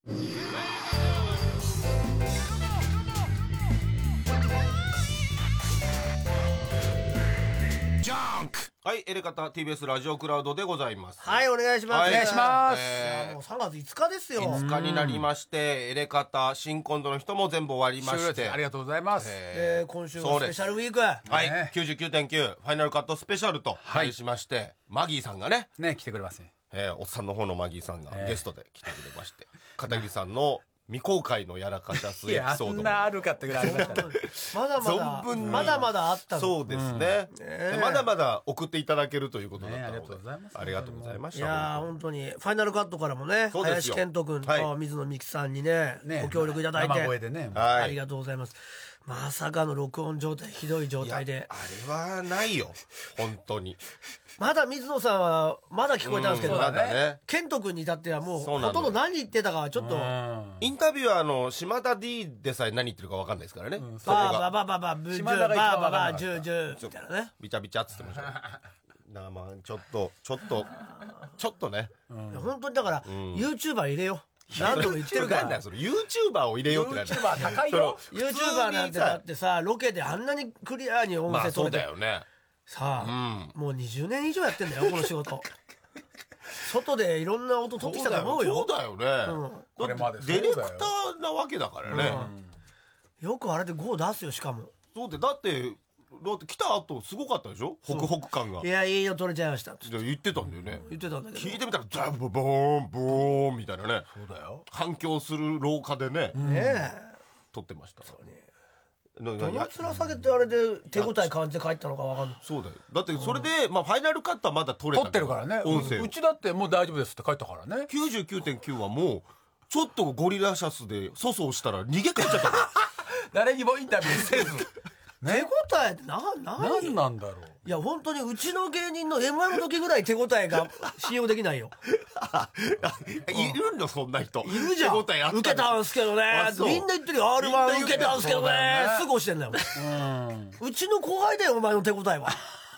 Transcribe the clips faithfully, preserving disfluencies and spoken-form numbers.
ジャンク。はい、エレカタ ティービーエス ラジオクラウドでございます。 はい、お願いします。 はい、 お願いします。 えー、 いやもうさんがついつかですよ。 いつかになりまして、エレカタ新コントの人も全部終わりまして、 ありがとうございます。 えー、今週のスペシャルウィーク、 はい、きゅうじゅうきゅうてんきゅう ファイナルカットスペシャルと題しまして、はい、マギーさんがねね来てくれますね。 えー、おっさんの方のマギーさんがゲストで来てくれまして、片桐さんの未公開のやらかしゃすエピソードもいや、あんなあるかってぐらいありましたね。 まだまだ存分にまだまだあったの。 そうですね、うんね、まだまだ送っていただけるということだったので、ね、ありがとうございます。ありがとうございました。 いや本当にファイナルカットからもね、林健人君と、はい、水野美紀さんにね、ねご協力いただいて、 生声でね、 はい、ありがとうございます。まさかの録音状態、ひどい状態で、 あれはないよ本当に。 まだ水野さんはまだ聞こえたんですけど、 うん、まだね、 健人君に至ってはもうほとんど何言ってたかはちょっと、 インタビュアーの島田 D でさえ何言ってるか分かんないですからね、うん、 バーバーバーバーバーブジューバーバーバージュージューみたいなね、 ビチャビチャっつってましたねなあ、まあちょっとちょっとちょっとね、 うん、本当にだから、うん、YouTuber 入れよう何度も言ってるからなんだよそれ YouTuber を入れようってなんだよ YouTuber 高いよ YouTuber なんてだってさロケであんなにクリアに音声取れて、 まあそうだよねさあ、うん、もうにじゅうねん以上やってんだよこの仕事外でいろんな音取ってきたと思うよ。 そうだよね、うん、これまでディレクターなわけだからね、 うん、よくあれでゴー出すよ。しかもそうでだってだって来た後すごかったでしょ、ホクホク感が。 いやいいよ取れちゃいましたって言ってたんだよね、 うん、言ってたんだけど聞いてみたらザブボーンボーンみたいなね、 そうだよ反響する廊下でね、 うん、ねえ撮ってました。そうね、 どの面下げってあれで手応え感じて帰ったのか分かんない。 そうだよ。だってそれで、うん、まあファイナルカットはまだ撮れた撮ってるからね、音声、うん、うちだってもう大丈夫ですって帰ったからね。 きゅうじゅうきゅうてんきゅう はもうちょっとゴリラシャスで粗相したら逃げ帰っちゃった誰にもインタビューせず手応えってな何何なんだろう。 いや本当にうちの芸人の エムワン の時ぐらい手応えが信用できないよいるのそんな人いるじゃん。受けたんすけどね、みんな言ってるよ アールワン 受けたんすけどね、ねすぐ押してんだよ、うん、うちの後輩だよお前の手応えは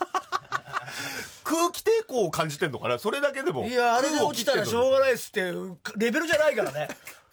空気抵抗を感じてんのかな、それだけでも。 いやあれで落ちたらしょうがないっすってレベルじゃないからね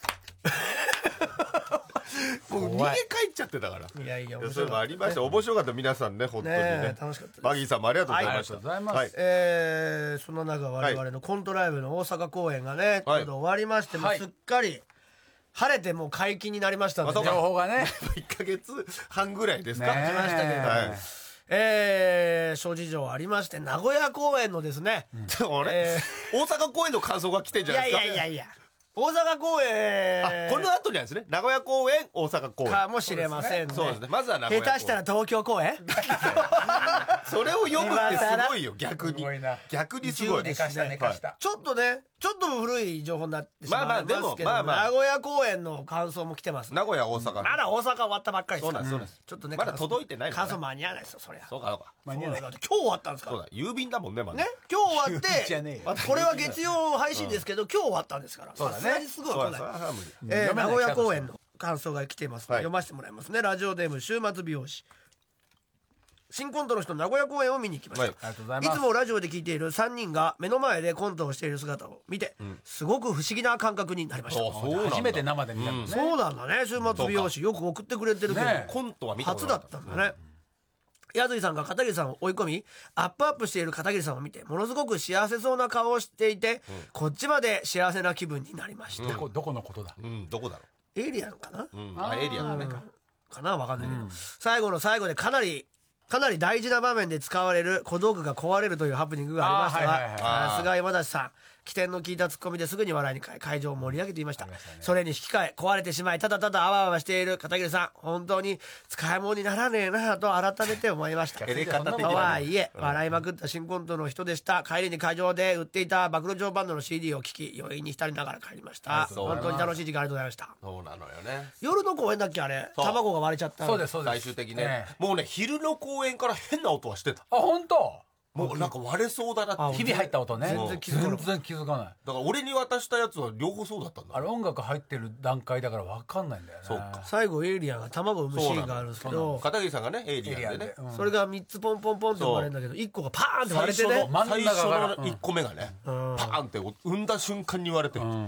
もう逃げ帰っちゃってたから。 いやいや、 そういうのありました。面白かった皆さんね、本当にね。 楽しかったです。 バギーさんもありがとうございました。 ありがとうございます。 えー、その中我々のコントライブの大阪公演がね、ちょうど終わりまして、もうすっかり晴れてもう解禁になりましたので、 情報がね、 いっかげつはんぐらいですか。 来ましたけど。えー、諸事情ありまして名古屋公演のですね、 大阪公演の感想が来てんじゃないですか。 いやいやいやいや、大阪公演、 あ、この後にですね、名古屋公演、大阪公演かもしれませんね。 そうですね。まずは名古屋公演。 下手したら東京公演それを読むってすごいよ、逆に。逆にすごい。 寝かした寝かした。 ちょっとね、ちょっと古い情報になってしまいますけど、まあまあでも、まあまあ、名古屋公演の感想も来てます。 名古屋、大阪。 まだ大阪終わったばっかりですから。 そうなんです。 ちょっとね、 まだ届いてないのね。 感想間に合わないですよ、そりゃ。 そうか、そうか。 間に合わない。今日終わったんですから。そうだ、郵便だもんね、まだ。 ね、今日終わって、これは月曜配信ですけど、今日終わったんですから。 そうだね。 すごい来ない。えー、名古屋公演の感想が来ています、はい、読ませてもらいますね。ラジオネーム週末美容師。新コントの人名古屋公演を見に行きました、はい、ありがとうございます。いつもラジオで聞いているさんにんが目の前でコントをしている姿を見て、うん、すごく不思議な感覚になりました。 初めて生で見たのね、うん、 そうなんだね。週末美容師よく送ってくれてるけど、ね、 コントは見たこと初だったんだね、うん、矢井さんが片桐さんを追い込みアップアップしている片桐さんを見てものすごく幸せそうな顔をしていて、うん、こっちまで幸せな気分になりました、 うん、どこ、どこのことだ、 うん、どこだろう。エイリアンかな、 うん、あエイリアンねかな、分かんないけど、うん、最後の最後でかなりかなり大事な場面で使われる小道具が壊れるというハプニングがありましたが、さすが山田さん、起点の効いたツッコミですぐに笑いに変え会場を盛り上げていました、ね、それに引き換え壊れてしまいただただあわあわしている片桐さん、本当に使い物にならねえなと改めて思いましたとはいえ笑いまくった新コントの人でした。帰りに会場で売っていた暴露状バンドの シーディー を聴き余韻に浸りながら帰りました。本当に楽しい時間ありがとうございました。 そうなのよね。 夜の公演だっけあれ、卵が割れちゃった。 そうですそうです。 最終的ね、ね、もうね昼の公演から変な音はしてた。 あ、本当。 もうなんか割れそうだなって。 ひび入った音ね。 全然気づかない。 全然気づかない。 だから俺に渡したやつは両方そうだったんだ。 あれ音楽入ってる段階だから分かんないんだよね。 そうか。 最後エイリアンが卵を産むシーンがあるんですけど、 片桐さんがねエイリアンでね、 うん、それがみっつポンポンポンって割れるんだけどいっこがパーンって割れてね、 最初のいっこめがね、うん、パーンって産んだ瞬間に割れてる、うん、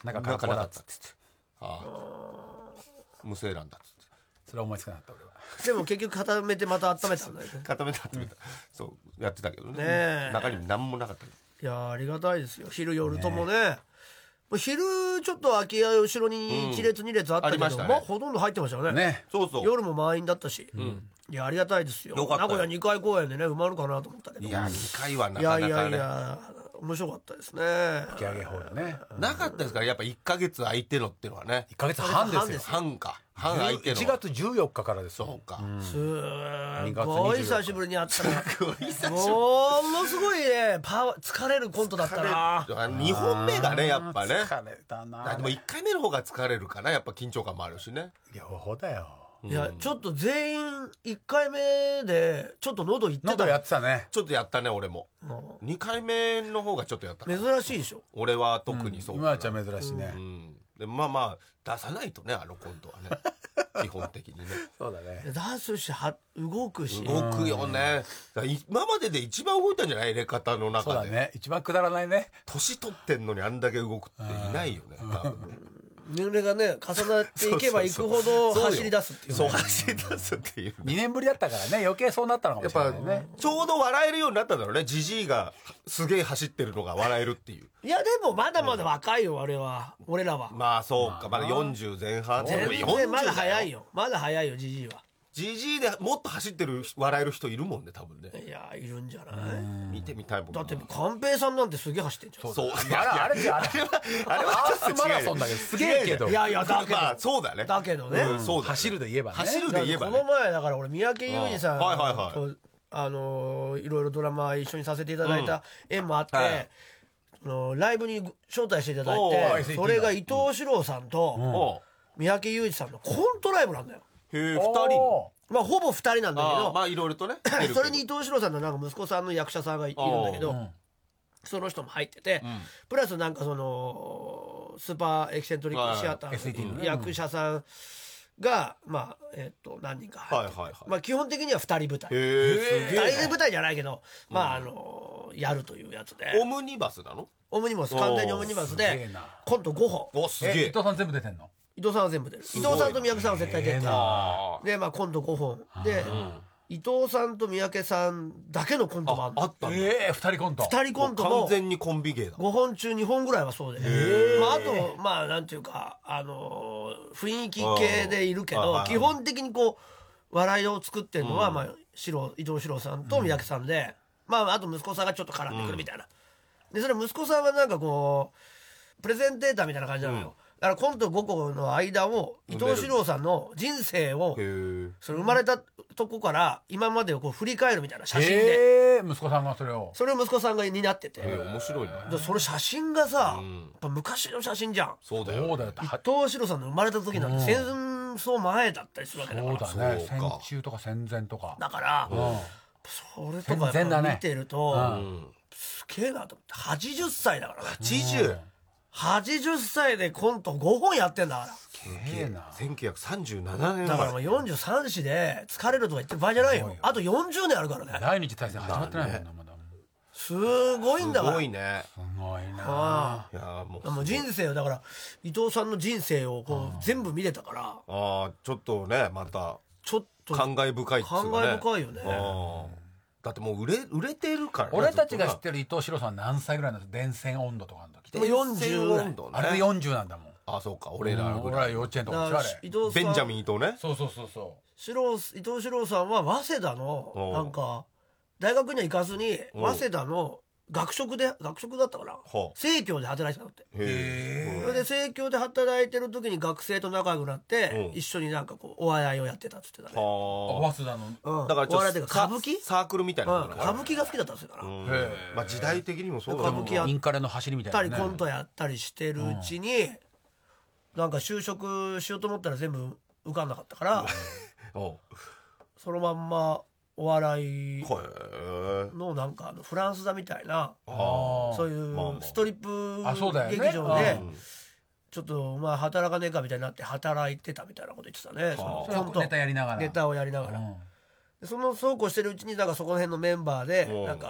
中からこうだっつって、 ああ無精卵だっつってそれは思いつかなかった俺は。 でも結局固めてまた温めたんだよね。 固めた温めた、そうやってたけどね。 ねえ中に何もなかった。 いやありがたいですよ。昼夜ともね。もう昼ちょっと空き家後ろにいち列に列あったけど、 ありましたねまあほとんど入ってましたよね。 ね。 そうそう。 夜も満員だったし、いやありがたいですよ。 よかったよ名古屋にかい公演でね埋まるかなと思ったけど。 いやにかいはないやいかなかね。 やいや面白かったですね。 引き上げ方だね。 なかったですからやっぱいっかげつ空いてのっていうのはね。 いっかげつはんですよ。 半か半空いての。 いちがつじゅうよっかからですよ。 そうか。 すごい久しぶりに会ったらものすごいねパワー疲れるコントだったな。 にほんめがねやっぱね。 疲れたな。 でもいっかいめの方が疲れるかなやっぱ緊張感もあるしね。 両方だよ。 いやちょっと全員いっかいめでちょっと喉いってた。 喉やってたね。 ちょっとやったね俺も。にかいめの方がちょっとやった。 珍しいでしょ。 俺は特にそう。 今はちゃ珍しいね。 でまあまあ出さないとねあのコントはね基本的にね。 そうだね。 出すしは動くし動くよね。今までで一番動いたんじゃない入れ方の中で。 そうだね。一番くだらないね。 年取ってんのにあんだけ動くっていないよね多分ね。 年齢がね重なっていけばいくほど走り出すっていう、ね、 そう走り出すっていう、ね、 にねんぶりだったからね余計そうなったのかもしれないね。 ちょうど笑えるようになったんだろうね。ジジイがすげえ走ってるのが笑えるっていう。 いやでもまだまだ若いよ俺は俺らは。 まあそうかまだよんじゅうぜん半。 全然まだ早いよまだ早いよジジイは。 ジジイでもっと走ってる笑える人いるもんね多分ね。 いやいるんじゃない。 見てみたいもん。 だって寛平さんなんてすげえ走ってんじゃん。 そうあれあれあれはあれはちょっとマラソンだけどすげえけど。 いやいやだけど、 まあ、そうだねだけどね、 うん、そうだね走るで言えばね。 走るで言えばね。 この前だから俺三宅裕二さんと、 はいはいはい、 あのいろいろドラマ一緒にさせていただいた縁もあって、 うんはい、 のライブに招待していただいて、それが伊藤四郎さんと三宅裕二さんのコントライブなんだよ。 へえふたり。 まあほぼふたりなんだけど、 まあいろいろとねそれに伊藤四郎さんのなんか息子さんの役者さんがいるんだけど、その人も入ってて、うん、プラスなんかそのスーパーエキセントリックシアターの役者さんがまあえっと何人か入ってて、はいはいはい、まあ基本的にはふたり舞台。ふたりで舞台じゃないけど、まああのやるというやつで。 オムニバスなの？ オムニバス完全にオムニバスでコントごほん。 おすげえ。 伊藤さん全部出てんの？ 伊藤さんは全部出る。伊藤さんと三宅さんは絶対出る。でまあコントごほんで。伊藤さんと三宅さんだけのコントも あ, あったんだ。 ええー、ふたりコント。 ふたりコントも完全にコンビ芸だ。 ごほん中にほんぐらいはそうで、まあ、あとまあなんていうかあのー、雰囲気系でいるけど基本的にこう笑いを作ってるのは、うん、まあ四郎伊藤四郎さんと三宅さんで、うん、まああと息子さんがちょっと絡んでくるみたいな、うん、でそれ息子さんはなんかこうプレゼンテーターみたいな感じなのよ、うん、だからコントごこの間を伊藤四郎さんの人生をそれ生まれたとこから今までをこう振り返るみたいな写真で、 息子さんがそれをそれを息子さんが担ってて、 面白いね。 それ写真がさ、うん、やっぱ昔の写真じゃん。 そうだよ。 伊藤四郎さんの生まれた時なんて戦争前だったりするわけだから。 そうだね。戦中とか戦前とかだから、うん、それとかやっぱ見てると、ねうん、すげえなと思って。はちじゅっさいだからね。 はちじゅう、 はちじゅっさいでコントごほんやってんだから。 せんきゅうひゃくさんじゅうななねんだからもうよんじゅうさん子で疲れるとか言ってる場合じゃないよ。あとよんじゅうねんあるからね。 第二次大戦始まってないもんな、まだ。 すごいんだから。 すごいね。 すごいな。 あいやもうもう人生をだから伊藤さんの人生をこう全部見れたから。ああちょっとねまたちょっと感慨深いっつうかね。 感慨深いよね。 だってもう売れ売れてるからね。 俺たちが知ってる伊藤四郎さんは何歳ぐらいなんですか？電線温度とかの時。 もうよんじゅうぐらい。 あれでよんじゅうなんだもん。 あそうか俺ら俺ら幼稚園とかでしょあれ。 ベンジャミン伊藤ね。 そうそうそうそう。 四郎伊藤四郎さんは早稲田のなんか大学には行かずに早稲田の学食で学食だったから生協で働いてたのって。へえ。それで生協で働いてる時に学生と仲良くなって一緒になんかこうお笑いをやってたっつってたね。 早稲田のだからお笑いっていうか歌舞伎サークルみたいな歌舞伎が好きだったんですよから。 まあ時代的にもそうだ歌舞伎やインカレの走りみたいなね。コントやったりしてるうちになんか就職しようと思ったら全部受かんなかったからそのまんまお笑いのなんかあのフランス座みたいなそういうストリップ劇場でちょっとまあ働かねえかみたいになって働いてたみたいなこと言ってたね。 コントネタやりながらネタをやりながらそのそうこうしてるうちになんかそこら辺のメンバーでなんか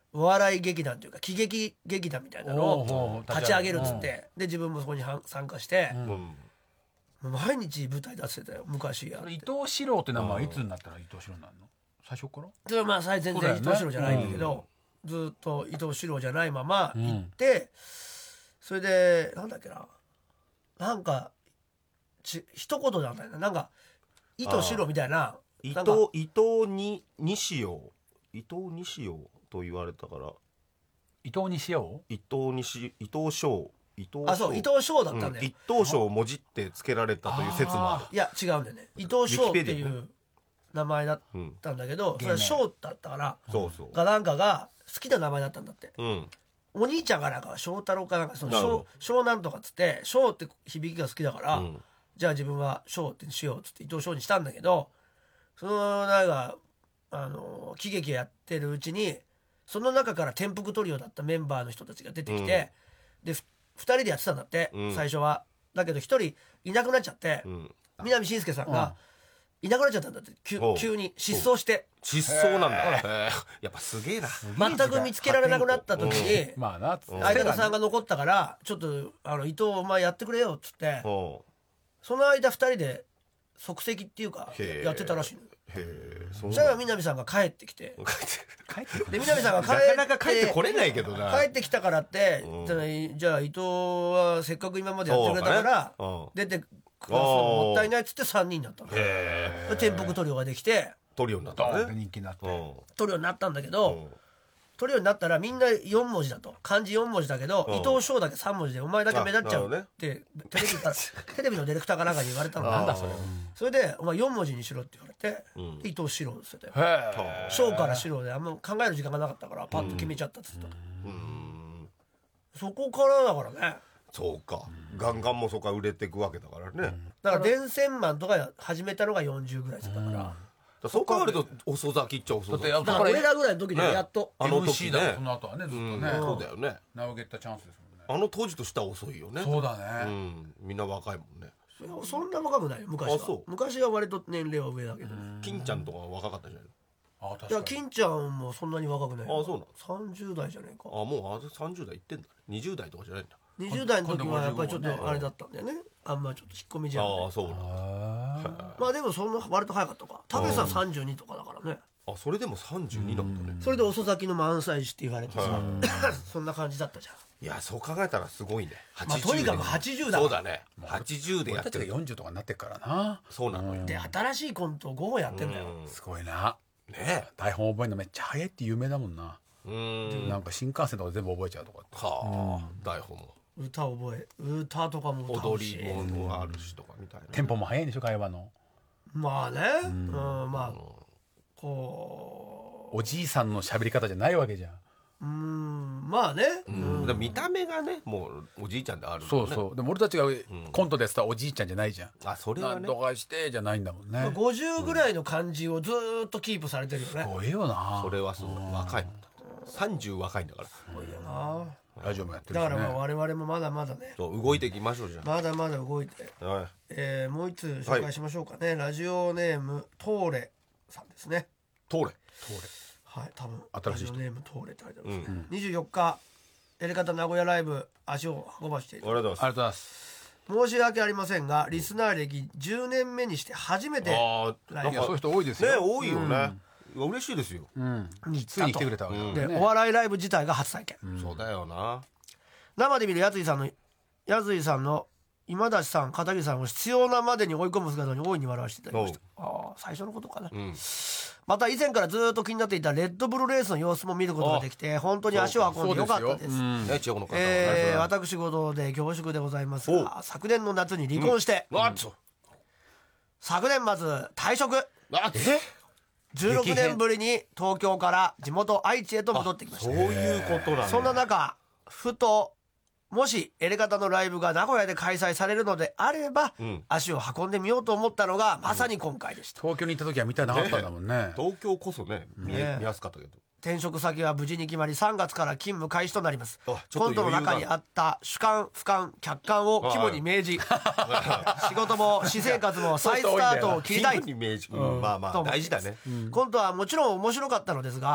お笑い劇団というか喜劇劇団みたいなのを立ち上げるっつって、で自分もそこに参加して、うん、毎日舞台出せたよ昔やって。 伊藤四郎って名前はいつになったら伊藤四郎になるの？最初から？ でまあ全然伊藤四郎じゃないんだけど、うん、ずっと伊藤四郎じゃないまま行って、うん、それでなんだっけな、なんかち一言なんだよな、なんか伊藤四郎みたいな、 伊藤伊藤に西尾伊藤西尾と言われたから、 伊藤西尾伊藤西伊藤翔伊藤翔あそう伊藤翔だったんだよ、うん、 一等賞をもじって付けられたという説もある。 いや違うんだよね、伊藤翔っていう名前だったんだけど、うん、それは翔だったから、 そうそうがなんかが好きな名前だったんだって、 うん、 お兄ちゃんがなんか翔太郎かなんかその翔翔なんとかっつって翔って響きが好きだから、うん、じゃあ自分は翔ってしようっつって伊藤翔にしたんだけど、そのなんかあの喜劇をやってるうちにその中から転覆トリオだったメンバーの人たちが出てきて、うん、でふたりでやってたんだって、うん、最初は。だけどひとりいなくなっちゃって、うん、南信介さんがいなくなっちゃったんだって、急に失踪して。 失踪なんだ、やっぱすげえな。 全く見つけられなくなった時に相方さんが残ったからちょっとあの伊藤お前やってくれよっつって、その間ふたりで即席っていうかやってたらしいの。そしたら南さんが帰ってきてで南さんが帰ってなかなか帰ってこれないけどな。 帰ってきたからって、うん、じゃあ伊藤はせっかく今までやってくれたから、ね、出てくるのもったいないっつってさんにんになったの。転覆トリオができてトリオになったね。 人気になってトリオになったんだけど、うん、トリオになったらみんなよん文字だと、漢字よん文字だけど、うん、伊藤翔だけさん文字でお前だけ目立っちゃうって、ね、テレビからテレビのディレクターかなんかに言われたの。なんだそれ。それでお前よん文字にしろって言われて、うん、伊藤四郎って言ってて、翔から四郎であんま考える時間がなかったからパッと決めちゃったっつった、うん、そこからだからね。 そうか、ガンガンもそこから売れていくわけだからね、うん、 だから電線マンとか始めたのがよんじゅうぐらいだったから、 うん、そう考えると遅咲きっちゃ遅咲きだから俺らぐらいの時にやっと、 ね、あの時ね、 その後はねずっとね、うん、 そうだよね、 ナウゲッタチャンスですもんね。 あの当時としては遅いよね。 そうだね、 うん、みんな若いもんね。 そんな若くないよ昔は。昔は割と年齢は上だけど、 金ちゃんとか若かったじゃないの。 あ確かに。いや金ちゃんもそんなに若くない。 あそうなの。 さんじゅう代じゃねえか。 あもうあさんじゅう代いってんだね。にじゅう代とかじゃないんだ。 にじゅう代の時はやっぱりちょっとあれだったんだよね、あんまちょっと引っ込みじゃん、ね、 ああそうなんだ。 まあでもそんな割と早かったか。たけしさんさんじゅうにとかだからね。 あそれでもさんじゅうになんだね。 それで遅咲きの満載師って言われてさ、そんな感じだったじゃん。 いやそう考えたらすごいね。 まあ、とにかくはちじゅうだ。 そうだね。はちじゅうでやってる。 俺たちがよんじゅうとかになってっからな。 そうなのよ。 で新しいコントをごほんやってんだよ。 すごいな。 ね台本覚えるのめっちゃ早いって有名だもんな。うんなんか新幹線とか全部覚えちゃうとかって。 はあ台本も。 歌覚え歌とかも歌うし踊りもあるしとかみたいな。 テンポも早いんでしょ会話の。 まあね。うんまあこうおじいさんの喋り方じゃないわけじゃん。 うんまあね、 うん、で見た目がねもうおじいちゃんである、ね、 そうそうでも俺たちがコントでしたらおじいちゃんじゃないじゃん、 あそれはねなんとかしてじゃないんだもんね。 ごじゅうぐらいの感じをずっとキープされてるよね。 すごいよな。 それはすごい若いもんだ。さんじゅう若いんだからすごいよな。 ラジオもやってるし、ね、 だからまあ我々もまだまだねそう動いていきましょうじゃん。 まだまだ動いて、はいえー、もう一つ紹介しましょうかね、はい、ラジオネームトーレさんですね。 トーレトーレはい多分新しい人ラジオネームトーレって書いてあるんですね、うん、にじゅうよっかやり方名古屋ライブ足を運ばしている。 ありがとうございます。 申し訳ありませんがリスナー歴じゅうねんめにして初めてライブ。そういう人多いですよね。多いよね、うん、嬉しいですよ、 うん、ついに来てくれたわけだ、 うん、で、ね、お笑いライブ自体が初体験、 うん、そうだよな。 生で見るやついさんのやついさんの今立さん片桐さんを必要なまでに追い込む姿に大いに笑わせていただきました。あ最初のことかな、うん、また以前からずっと気になっていたレッドブルレースの様子も見ることができて本当に足を運んでよかったです。えー、私事で恐縮でございますが昨年の夏に離婚して、うんうん、昨年末退職。じゅうろくねんぶりに東京から地元愛知へと戻ってきました。 そういうことなんだ。 そんな中ふともしエレガタのライブが名古屋で開催されるのであれば、うん、足を運んでみようと思ったのがまさに今回でした、 うん、東京に行った時は見たいなかったんだもんね。 ね東京こそね 見, ね見やすかったけど転職先は無事に決まりさんがつから勤務開始となります。コントの中にあった主観俯瞰客観を肝に銘じ仕事も私生活も再スタートを切りたい。 肝に銘じ、うん、まあまあ大事だね、 うん、コントはもちろん面白かったのですが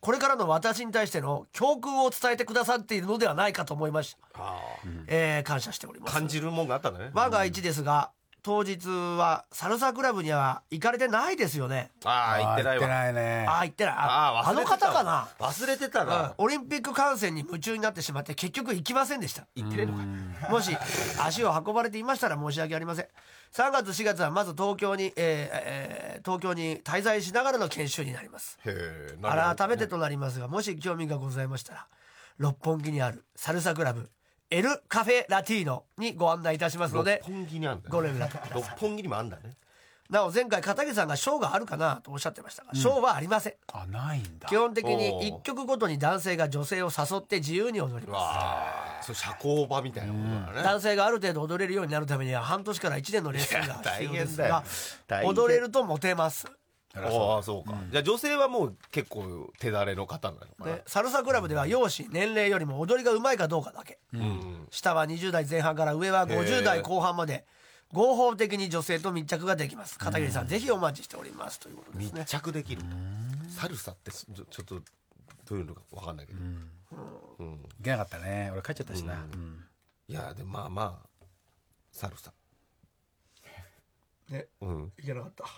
これからの私に対しての教訓を伝えてくださっているのではないかと思いました、 あえー感謝しております。 感じるもんがあったんだね。 万が一ですが、当日はサルサクラブには行かれてないですよね。 ああ言ってないわ。 行ってないね。 ああ行ってない。ああー忘れてたあの方かな。 忘れてたうんな。 オリンピック観戦に夢中になってしまって結局行きませんでした。 言ってねえのか。 もし足を運ばれていましたら申し訳ありません。さんがつしがつはまず東京に、えーえー東京に滞在しながらの研修になります。 へえ。なるほど改めてとなりますが、もし興味がございましたら六本木にあるサルサクラブエルカフェラティーノにご案内いたしますので六本木にあんだね。 ご連絡ください。 六本木にもあんだね。 なお前回片桐さんがショーがあるかなとおっしゃってましたが、ショーはありません。 あ、ないんだ。 基本的おにーいっきょくごとに男性が女性を誘って自由に踊りうまわあ、そう社交場みたいなことす。 だね。 男性がある程度踊れるようになるためには半年からいちねんのレッスンが必要ですいやが大変だよ踊れるとモテます。 ああそうか。じゃあ女性はもう結構手だれの方なのかな。 でサルサクラブでは容姿年齢よりも踊りが上手いかどうかだけ、 うん。 下はにじゅう代前半から上はごじゅう代後半まで合法的に女性と密着ができます。片桐さんぜひお待ちしておりますということですね密。着できる。サルサってちょちょっとどういうのかわかんないけど。うん。 行けなかったね。俺帰っちゃったしな。うんいやでもまあまあサルサ。 ね、 うん。 いけなかった。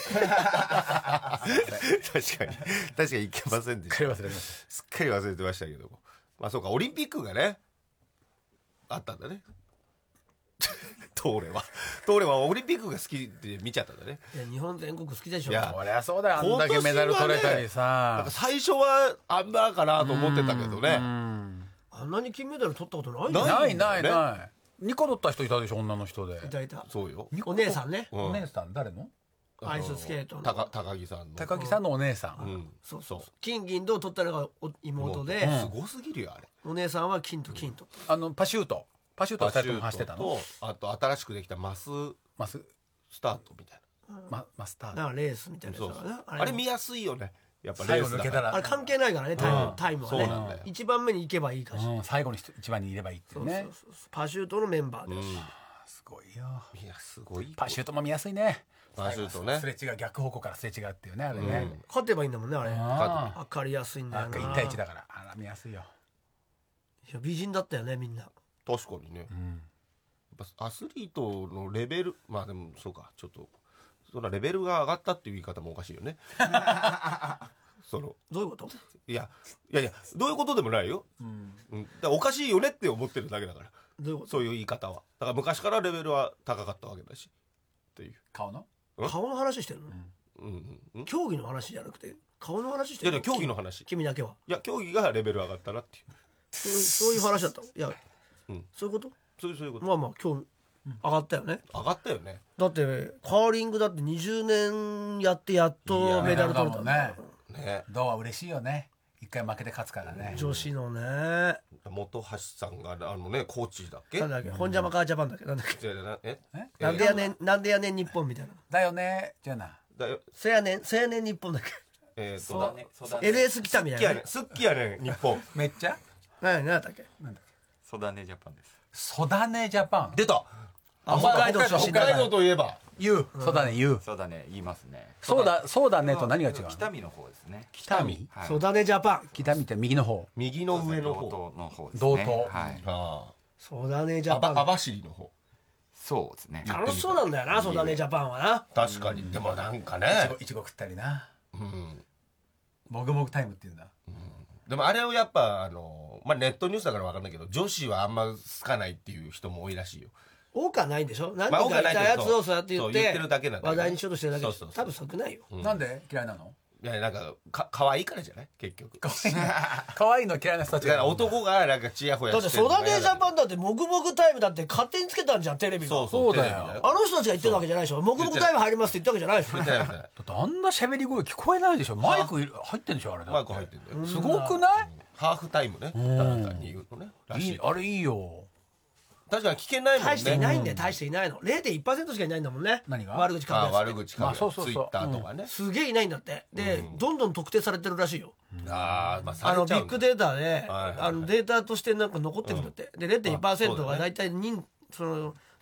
確かに確かにいけませんでした。 すっかり忘れてました。 すっかり忘れてましたけども。まあそうかオリンピックがねあったんだね。トーレはトーレはオリンピックが好きで見ちゃったんだね。 いや日本全国好きでしょ。 いやそりゃそうだよ。あんだけメダル取れたりなんさか。最初はあんなかなと思ってたけどね。 うんあんなに金メダル取ったことないんなだよ。 ないないねない。にこ取った人いたでしょ、女の人で。 いたいた。 そうよ。 お姉さんね。 うんお姉さん誰の？ アイススケートの高高木さんの。 高木さんのお姉さ。 うんん。 そうそうそう。金銀銅取ったのがお妹で、 すごすぎるよあれ。 お姉さんは金と金と。 あのパシュート。パシュートはふたりとも走ってたの？ とあと新しくできたマスマススタートみたいママスターなんかレースみたいな。 なそうそうやつだからね。 あれ見やすいよね。やっぱレ最ースだから。 後抜けたら。 あれ関係ないからね、タイム、 うんタイムはそうなんだよね。一番目に行けばいいかしら。 うん、最後に一番にいればいいっていうね。 そうそうそうパシュートのメンバーでうん。 す。 すごいよ。 いやすごい。 パシュートも見やすいね。 パシュートねすれ違う、逆方向からすれ違うっていうね、あれね。 勝てばいいんだもんね、あれ。 あわかりやすいんだあ。 よな。 なんかいち対いちだから、あら見やすいよ。 いや美人だったよね、みんな。 確かにね。 うん。 やっぱアスリートのレベルまあでもそうかちょっとそんなレベルが上がったっていう言い方もおかしいよね。そのどういうこと？ いやいやいやどういうことでもないよ。うん。だからおかしいよねって思ってるだけだからどういうこと？ そういう言い方は。だから昔からレベルは高かったわけだしっていう。 顔の顔の話してるの？ うんうんうん。い競技の話じゃなくて顔の話してるの？ やいや競技の話。 君だけは。 いや競技がレベル上がったなっていう。 そういうそういう話だったの？いや、 うんそういうこと？ そういうそういうこと。 まあまあ今日上がったよね。 上がったよね。 だってカーリングだってにじゅうねんやってやっとメダル取れたんだよいやね。 銅は嬉しいよね。一回負けて勝つからね。 女子のね。 本橋さんがあのねコーチだっけ？ なんだっけ、本邪魔カージャパンだっけ、なんだっけ、 違うなええなんでやねん、なんでやねん日本みたいな。 だよね。じゃあな。 だよせやねん、せやねん日本だっえーとそうだね。そうだけ。エルエス 来たみたいなね好きやねん。好きやねん日本。 めっちゃ何何だったっけ。 ソダネジャパンです。 ソダネジャパン。 出た。 あ、北海道出身だ北海道といえば言う。ソダネ言う。 ソダネ言いますね。 そうだ、そうだねと何が違うの？ 北見の方ですね。 北見？ はい。 ソダネジャパン。 北見って右の方。 右の上の方。 道東の方ですね。 道東はい。 あソダネジあ。 ャパン。 網走の方。 そうですね。 楽しそうなんだよな、ソダネジャパンはな。 確かに。でもなんかねいち。ごいちご食ったりな。 うん。 もぐもぐタイムっていうんだ。 でもあれをやっぱあのまあネットニュースだから分かんないけど女子はあんま好かないっていう人も多いらしいよ。 多くはないんでしょ。何まあ人かいたやつをそうやって言っそう言ってるだけなんだけどて話題にしようとしてるだけでそうそうそう多分少ないよ。 なんで嫌いなの？ いやなんかか可愛いからじゃない結局。だ可愛いの嫌いな人たちから男がなんかチヤホヤだってしてるソダネジャンパンだってもぐもぐタイムだって勝手につけたんじゃん、テレビが。 そうそうそうだよテレビあの人たちが言ってるわけじゃないでしょ。もぐもぐタイム入りますって言ったわけじゃないでしょ。 言ってない言ってないだってあんな喋り声聞こえないでしょ。マイクいる入ってんでしょあれだって。 マイク入ってんだよ。 すごくない？ ハーフタイムね。ただ単に言うのね。らしいいい。あれいいよ。 確かに聞けないもんね。 大していないんだよ、大していないの。れいてんいちパーセント しかいないんだもんね。 何が悪口書くあやつ悪口書くやまあそうそうそうツイッターとかね。 すげえいないんだって。で、どんどん特定されてるらしいよ。 ああまあさあのれちゃうんだビッグデータで、 はいはいあのデータとしてなんか残ってるんだって。で れいてんいちパーセント が大体人その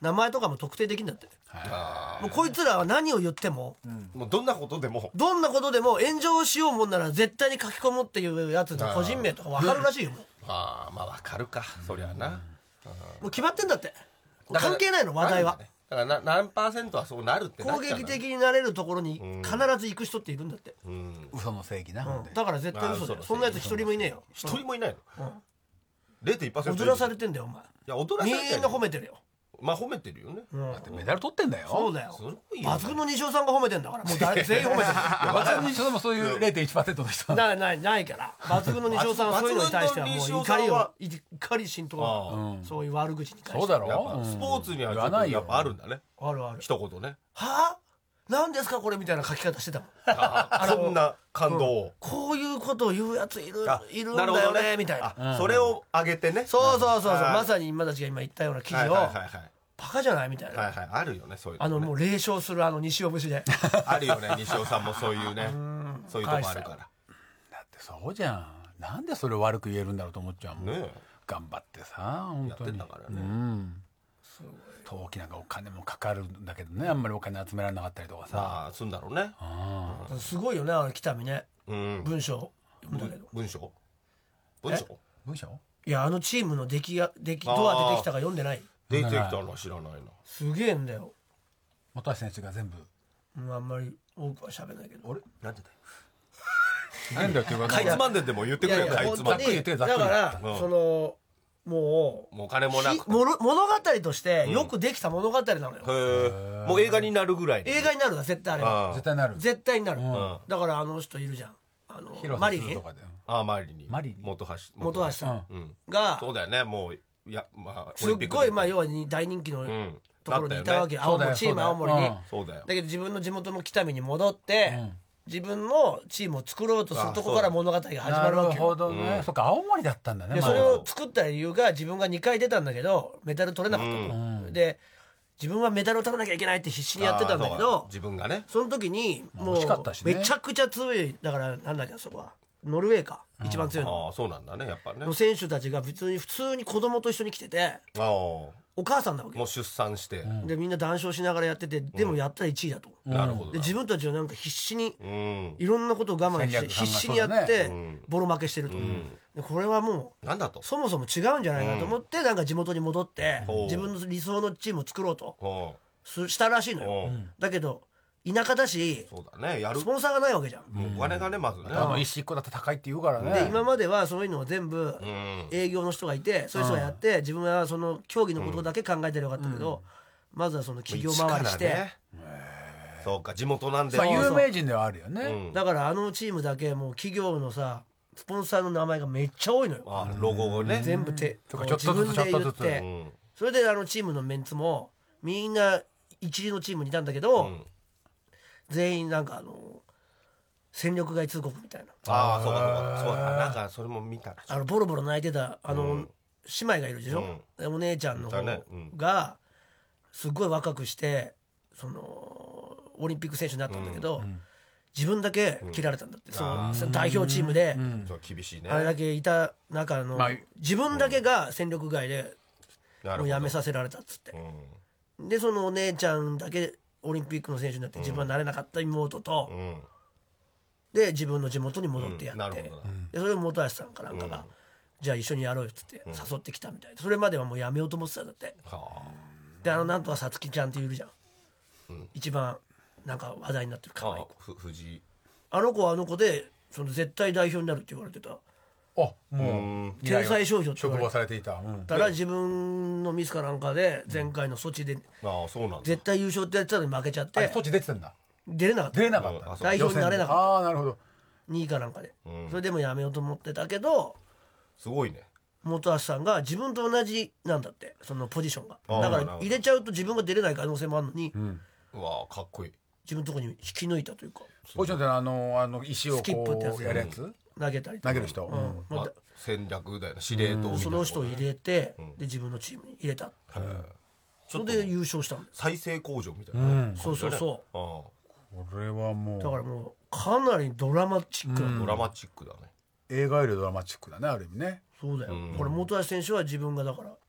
名前とかも特定できるんだって。 あもうこいつらは何を言っても、 ーもうどんなことでもどんなことでも炎上しようもんなら絶対に書き込むっていうやつの個人名とか分かるらしいよ。もうあーまあわかるかそりゃな、 もう決まってんだって。関係ないの話題は。 だからな何パーセントはそうなるってなっ攻ちゃうんだね撃的になれるところに必ず行く人っているんだって。 うん嘘の正義な、ほんでだから絶対嘘だよ。 あ嘘のそんなやつ一人もいねえよ。 一人もいないの、 うんゼロてんいちパーセント踊らされてんだよお前。 いや踊らさみれてんな褒めてるよ。 まあ褒めてるよね、 うんだってメダル取ってんだよ。 そうだよ。 すごいよ抜群の西尾さんが褒めてんだから。もう誰全員褒めてる。 私の西尾さんもそういう ゼロてんいちパーセント の人ないないないから抜群の西尾さんはそういうのに対してはもう抜群の西尾怒りをさんは怒り心頭あうんそういう悪口に対してそうだろやっぱスポーツにはちょっとやっぱあるんだねあるある。 一言ねはあ何ですかこれみたいな書き方してたもん。 あこんな感動を、 こういうことを言うやついるあいるんだよなるほどねみたいな。 あそれを上げてねそうそうそうそうあーまさに今たちが今言ったような記事をはいはいはいはいバカじゃないみたいな。 はいはいあるよねそういうのねあのもう霊障するあの西尾節で。 あるよね西尾さんもそういうねそういうとこあるからだってそうじゃん。なんでそれを悪く言えるんだろうと思っちゃうもん、 ね頑張ってさ本当にやってんだからねうん陶器なんかお金もかかるんだけどね、あんまりお金集められなかったりとかさ、 まあすんだろうねあすごいよねあの北見ねうん文章読んだけど。 文章文章文章いやあのチームの出来が出来どうやってできたか読んでない。 出てきたのは知らないなすげえんだよ。 本橋選手が全部うんあんまり多くは喋んないけど。 あれなんでだよなんだっけかいつまんでんでも言ってくれよいやいやかいつまんでざっくり言ってざっくりだから、 うんそのもうもう金もなくひもの物語としてよくできた物語なのよ。 へえもう映画になるぐらい映画になるわ絶対あれは。 あ絶対なる。 絶対になる。 んだからあの人いるじゃん。あの広マリリン瀬すずとかでああマリにマリリン本橋本橋さんうんがそうだよねもういやまあすっごいまあ要はは大人気のうんところにいたわけよ。 そうだよ青森チーム青森に。 そうだだよそうだよけど自分の地元の北見に戻ってうん自分のチームを作ろうとするところから物語が始まなるるわけよ。 ほどね、 うんそっか青森だったんだね。まあでそれを作った理由が自分がにかい出たんだけどメダル取れなかったと、 うんで自分はメダルを取らなきゃいけないって必死にやってたんだけあーそうど自分がねその時にも惜しかったしねうめちゃくちゃ強いだからなんだっけあそこはノルウェーか一番強いのああそうなんだねやっぱねの選手たちが普通に普通に子供と一緒に来ててああもお母さんなわけよう出産してでみんな談笑しながらやっててでもやったらいちいだと、 なるほどなで自分たちはなんか必死にうんいろんなことを我慢して戦略考え必死にやってそうだねボロ負けしてると、でこれはもうなんだとそもそも違うんじゃないかと思って、なんか地元に戻ってほう自分の理想のチームを作ろうとおすしたらしいのよ、 おだけど田舎だしそうだねやるスポンサーがないわけじゃん、 もうお金がねまずねあの石一個だって高いって言うからね。 で今まではそういうのを全部うん営業の人がいてそういう人がやって自分はその競技のことだけ考えてればよかったけど、まずはその企業回りして、 一からねそうか地元なんでまあそう有名人ではあるよね。 うんだからあのチームだけもう企業のさスポンサーの名前がめっちゃ多いのよ、 あロゴをね全部手そっかこうちょっとずつ自分で言っちょっとずつて、 うんそれであのチームのメンツもみんな一流のチームにいたんだけど、 うん全員なんかあの戦力外通告みたいなああそうかそうかそうだなんかそれも見たなあのボロボロ泣いてたあの、 うん姉妹がいるでしょ、でお姉ちゃんの方だねうんがすっごい若くしてそのオリンピック選手になったんだけど、自分だけ切られたんだって、そのその代表チームで、 そう厳しいねあれだけいた中の、 まあ自分だけが戦力外でなるほどもう辞めさせられたっつってう、んでそのお姉ちゃんだけオリンピックの選手になって自分はなれなかった妹と、 うんで自分の地元に戻ってやって、 うんなるほどなでそれを本橋さんかなんかが、じゃあ一緒にやろうよっつって誘ってきたみたいで、それまではもうやめようと思ってたんだって。 はであのなんとかさつきちゃんっているじゃん、一番なんか話題になってる可愛いあふ藤井あの子はあの子でその絶対代表になるって言われてたあもうんう天才少女って言われて職場されていた。うんたら自分のミスかなんかで前回のソチでああそうなんだ絶対優勝ってやってたのに負けちゃっあれてそっち出てたんだ。 出れなかった出れなかったんだ。 うんあそう代表になれなかったああなるほど。 にいかなんかで、 うんそれでもやめようと思ってたけどすごいね本橋さんが自分と同じなんだってそのポジションがあーだからなるほど入れちゃうと自分が出れない可能性もあるのに、 うわかっこいい自分のところに引き抜いたというかポジションってあのあの石をスキップってやこつうやるやつ。 投げたりとか投げる人。 うんまあ戦略だよね司令塔みたいなその人を入れて、で自分のチームに入れた、それで優勝したんです。 再生工場みたいなねそうそうそあこれはもうだからうもうかなりドラマチックな、 あドラマチックだね映画よりドラマチックだねある意味ね。 そうだよ、 うんこれ本橋選手は自分がだから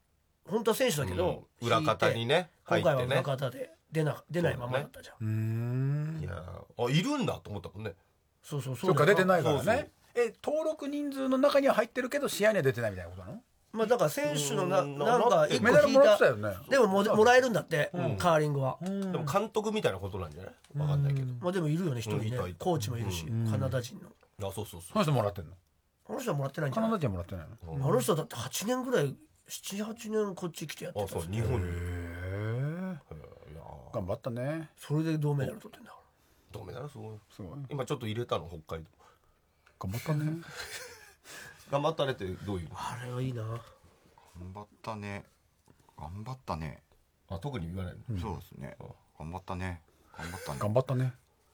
本当は選手だけど、 うん裏方にね引いて今回は入ってね裏方で出な出ないままだったじゃん。 うーんいやあいるんだと思ったもんね。 そうそうそう。 そっか出てないからそうそうねえ登録人数の中には入ってるけど試合には出てないみたいなことなのまあだから選手のなうんなんか一個メダルもら引いたってたよねでもももらえるんだってカーリングは。 でも監督みたいなことなんじゃないわかんないけど。 まあでもいるよね一人ねうんいたいたコーチもいるしカナダ人の。 あそうそうそその人もらってんのあの人はもらってないんじカナゃない？ ダ人はもらってないのあの人だってはちねんぐらいななはちねんこっち来てやってう。あたしそう日本に。 へえいや頑張ったねそれで銅メダル取ってんだか銅メダルすごい。 すごい今ちょっと入れたの北海道。 頑張ったね頑張ったねってどういうの？ ら。あれはいいな。 頑張ったね頑張ったね、 あ特に言わないの。 そうですね頑張ったね頑張ったね頑張ったね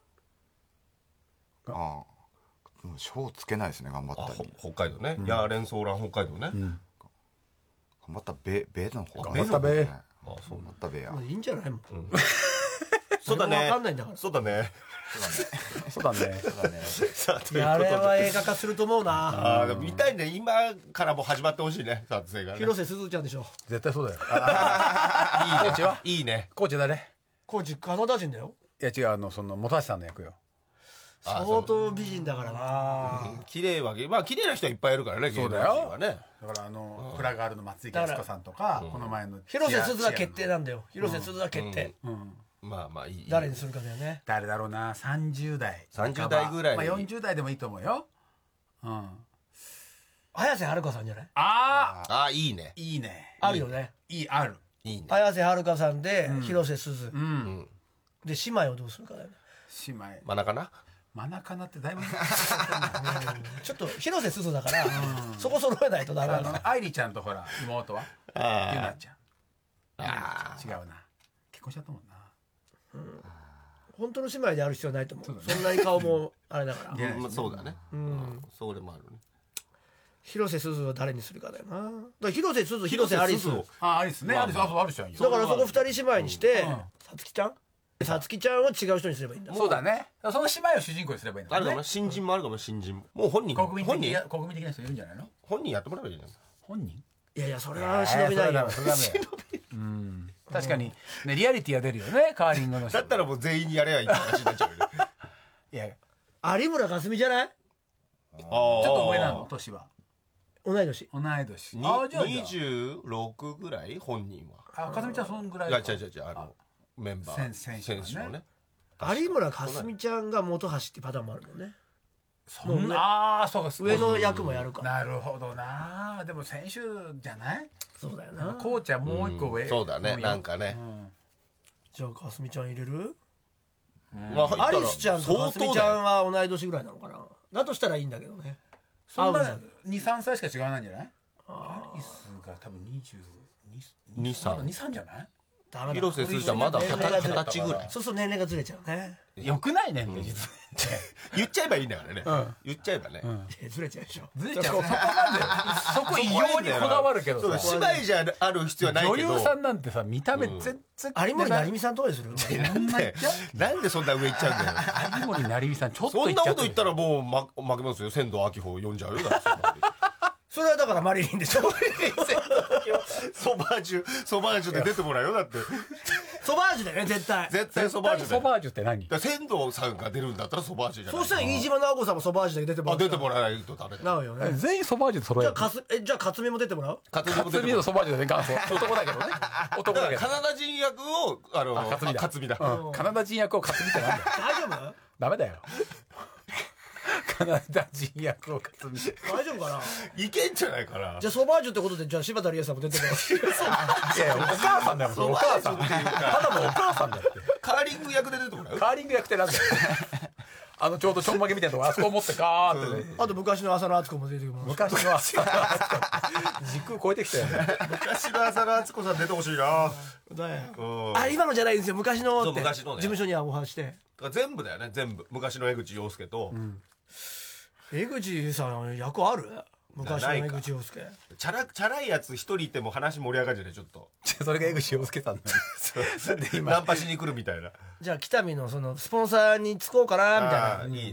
ああもう賞つけないですね頑張あほったに北海道ね。ヤーレンソーラン北海道ね。 頑張ったベベの方あ頑張ったべあそう頑張ったべやまあいいんじゃないもん。 そうだね誰もわかんないんだから。 そうだね。 そうだねそうだねさあといやあいうことでれは映画化すると思うな。 あーでも見たいね今からもう始まってほしいね撮影がね。 広瀬すずちゃんでしょ。 絶対そうだよいいね。 コーチはいいね。 コーチ誰コーチカナダ人だよ。 いや違うあのその本橋さんの役よあ相当美人だからな。 綺麗はまあ綺麗な人はいっぱいいるからね。 そうだよ芸能人はね。 だからあのフラガールの松井康子さんとかこの前の広瀬すずは決定なんだよ。広瀬すずは決定。 うんまあまあいい。 誰にするかだよね。 誰だろうなさんじゅう代さんじゅう代ぐらいまあ、よんじゅう代でもいいと思うようん綾瀬はるかさんじゃない？ ああああいいね。 いいねあるよね。 いいあるいいね。 綾瀬はるかさんで広瀬すずううんん。 で姉妹をどうするかだよね。 姉妹真中な。 真中なってだいぶちょっと広瀬すずだからそこ揃えないとダメあだから。 の愛梨ちゃんとほら妹はゆなあちゃんあ違うな結婚しちゃったもんな本当の姉妹である必要はないと思う。そんなに顔もあれだから。 あ。まあそうだね。うん。それもあるね。 広瀬すずを誰にするかだよな。だから広瀬すず広瀬アリス。 広瀬すずあアリスねまあアリスあそうアリスちゃんよだからそこ二人姉妹にしてうんさつきちゃんさつきちゃんを違う人にすればいいんだ。 そうだねその姉妹を主人公にすればいいんだねあるかもね。新人もあるかも新人も。もう本人。 国民本人的な国民的な人いるんじゃないの本人やってもらえばいいじゃん。 本人いやいやそれは忍びないよ。 それはダメそれはダメうん確かにねリアリティは出るよねカーリングの人だったらもう全員にやればいいって話になっちゃうよね。 いやちょ有村架純じゃない？ ちょっっと上なの年は同い年。 同い年あじゃあじゃにじゅうろくぐらい本人は。 ああかすみちゃんそんぐらいいや違う違う違うあのメンバー選選手はねのね。 有村架純ちゃんが元橋ってパターンもあるもんね。 そんなああそうか上の役もやるか。 なるほどなでも選手じゃないそうだよな。 コーチはもう一個上そうだねなんかね。 じゃあ架純ちゃん入れる？ まあアリスちゃんと架純ちゃんはは同い年ぐらいなのかな。だとしたらいいんだけどね。 そんな合うんだにさんさいしか違わないんじゃないアリスが多分にじゅうに、 23 に、さんじゃないダメだ。 広瀬すずちゃんまだ二十年齢がずれ歳ぐらい。 そうそう年齢がずれちゃうね。 よくないねんね実言っちゃえばいいんだからね。言っちゃえばね。 いやずれちゃうでしょ。 ずれちゃうそこまでそこ異様にこだわるけどそうさ姉妹じゃある必要はないけど。 女優さんなんてさ見た目全然有森成美さんどうでする？ なんでなんでそんな上行っちゃうんだよ。 有森成美さんちょっとそんなこと言ったららもうま負けますよ。仙道明穂読んじゃうよ。だってそんなのそれはだからマリリンでしょ。 ソバージュソバージュで出てもらうよだって。 ソバージュだよね絶対。 絶対ソバージュで。 ソバージュって何だから仙道さんが出るんだったらソバージュじゃない。 そうしたら飯島直子さんもソバージュで出てもらあう。 出てもらわないとダメだ。 なうよね。 全員ソバージュで揃えるじゃあかすえじゃあ勝美も出てもらう？ 勝勝美のソバージュだね元祖男だけどね男だかだけどらカナダ人役をあのあ勝美だ勝美だ。 うんカナダ人役を勝美ってなんだよ大丈夫？ ダメだよカナダ人役を勝美大丈夫かな。 いけんじゃないかな。 じゃあソバージュってことでじゃあ柴田理恵さんも出てもらう。 いやいやお母さんだよそれお母さんソバージュっていうかただのお母さんだってカーリング役で出てもらう。 カーリング役ってなんだよあのちょうどちょんまげみたいなとこあそこ持ってガーってねあと昔の浅野敦子も出てもらう。 昔の時空超えてきたよね昔の浅野敦子さん出てほしいな。 だようんあ今のじゃないんですよ昔のそうって昔のね事務所にはお話して。 だから全部だよね全部。昔の江口洋介と、 江口さん役ある？昔の江口洋介。 チャラチャラいやつ一人いても話盛り上がるじゃないちょっと。 それが江口洋介さんだなんで今ナンパしに来るみたいな。 じゃあ北見のそのスポンサーにつこうかなみたいな。 あーいいね。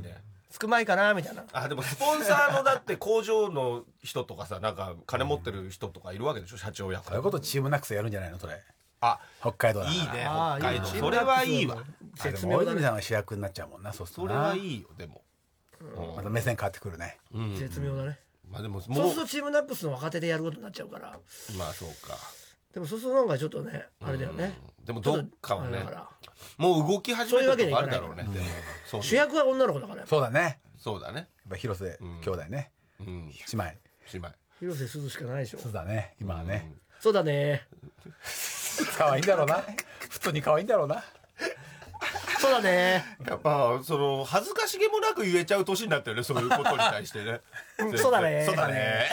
つくまいかなみたいな。 あでもスポンサーのだって工場の人とかさなんか金持ってる人とかいるわけでしょ、社長役。 そういうことチームナックスやるんじゃないのそれ。 あ北海道だからいいねあ北海道。 いいねそれはいいわ。 あでも大泉さんが主役になっちゃうもんな。そうするとそれなはいいよでも。 また目線変わってくるね。 絶妙だね。 まあでもそうもうするとチームナックスの若手でやることになっちゃうから。 まあそうか。 でもそうするとなんかちょっとねあれだよね。 でもどっかはねだからもう動き始めたとこあるだろうね。 そういうわけにいかないでもそう主役は女の子だから。 そうだね。 そうだね。 やっぱ広瀬兄弟ね。 うん。 姉妹。 姉妹。 広瀬すずしかないでしょ。 そうだね。今はね。 そうだね。 可愛いんだろうな。普通に可愛いんだろうな。 そうだね。 やっぱその恥ずかしげもなく言えちゃう年になったよね、そういうことに対してね。 そうだねそうだね。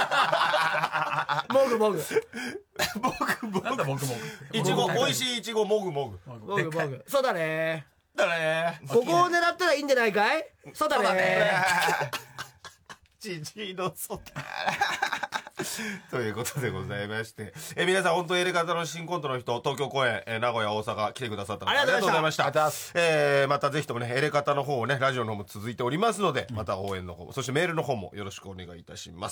もぐもぐ。 なんだ僕も。 いちご美味しいいちごもぐもぐ。 もぐもぐ。そうだね。 だね。 ここを狙ったらいいんじゃないかい。そうだね。 じじいのそうだ。ということでございまして、え皆さん本当エレカタの新コントの人、東京公演、え名古屋大阪来てくださったのでありがとうございましたありがとうございました。えーまたぜひともねエレカタの方をねラジオの方も続いておりますので、また応援の方、そしてメールの方もよろしくお願いいたします。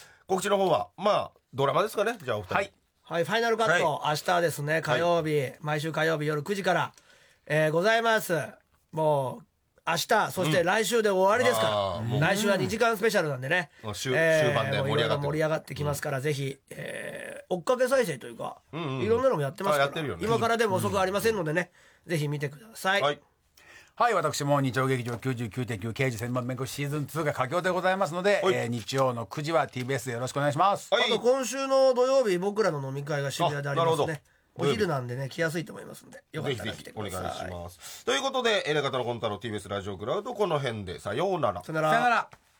告知の方はまあドラマですかね。じゃあお二人。 はい。 はい、ファイナルカット、明日ですね、火曜日、毎週火曜日夜くじから、えーございます。もう、明日、そして来週で終わりですあーもうから、来週はにじかんスペシャルなんでね、 もう終終盤でもういろいろ盛り上がってる盛り上がってきますから、ぜひ、えー追っかけ再生というか、 んうんいろんなのもやってますから、 あやってるよね今からでも遅くありませんのでね、ぜひ見てください。 はい。 はい、私も日曜劇場 きゅうじゅうきゅうてんきゅう 刑事専門弁護士シーズンツーが佳境でございますので、 はいえー日曜のくじは ティービーエス でよろしくお願いします。 はいあと今週の土曜日、僕らの飲み会が渋谷でありますあなるほね。 どお昼なんでね、来やすいと思いますんで、よかっぜひぜたら来てくひお願いしださい。 ます。ということでエレカタのコンタの ティービーエス ラジオクラウドこの辺でさようなら。 さよなら。 さよなら。